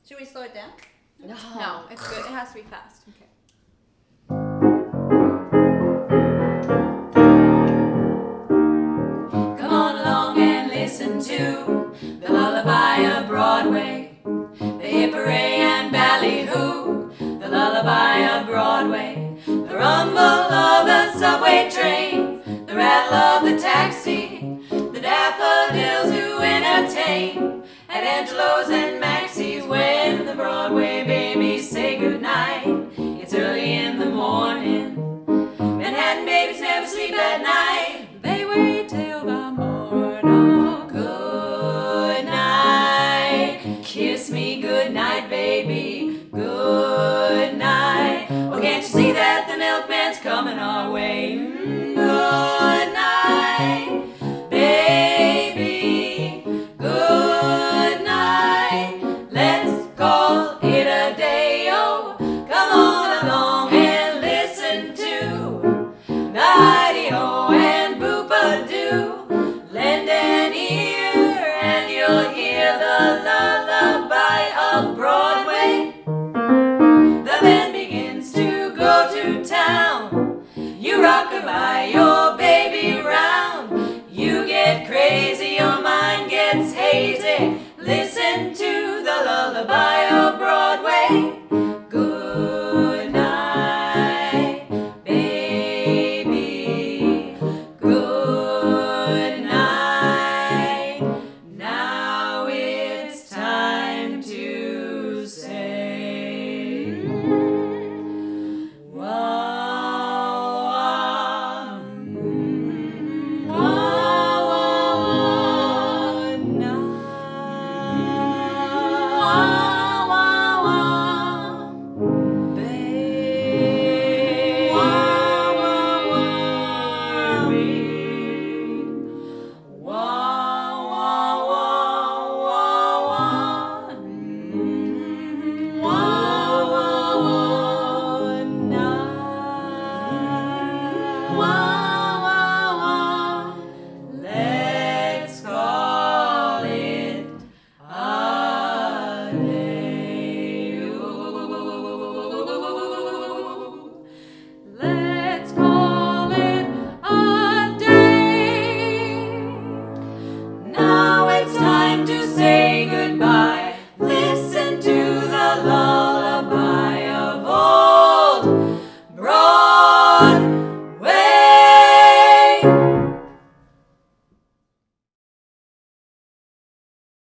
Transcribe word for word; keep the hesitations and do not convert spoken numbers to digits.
Should we slow it down? No. No, it's good. It has to be fast. Okay. Come on along and listen to the lullaby of Broadway, the hip-hooray and ballyhoo, the lullaby of Broadway, the rumble of the subway train, the rattle of the taxi, the daffodils who entertain at Angelo's and Maxie's when the Broadway babies say goodnight. It's early in the morning. Manhattan babies never sleep at night. They wait till the morn. Oh, good night. Kiss me good night, baby. Good night. Oh, can't you see that the milkman's coming our way? Mm, good night, baby. Good night. Let's call it a day. Oh, come on along and listen to the Heidi-ho and Boopa-doo. Lend an ear and you'll hear the lullaby of Broadway. The band begins to go to town. You rock-a-bye your baby round. You get crazy, your mind gets hazy. Listen to the lullaby of Broadway. Good night, baby. Good night. Now it's time to say wah, wah, mm, wah, wah, wah, night. Wah, wah, wah, babe. Wah, wah, wah, babe. Wah, wah, wah, wah, wah. Mm, wah, wah, wah, night. Wah, wah, wah. Let's call it a day.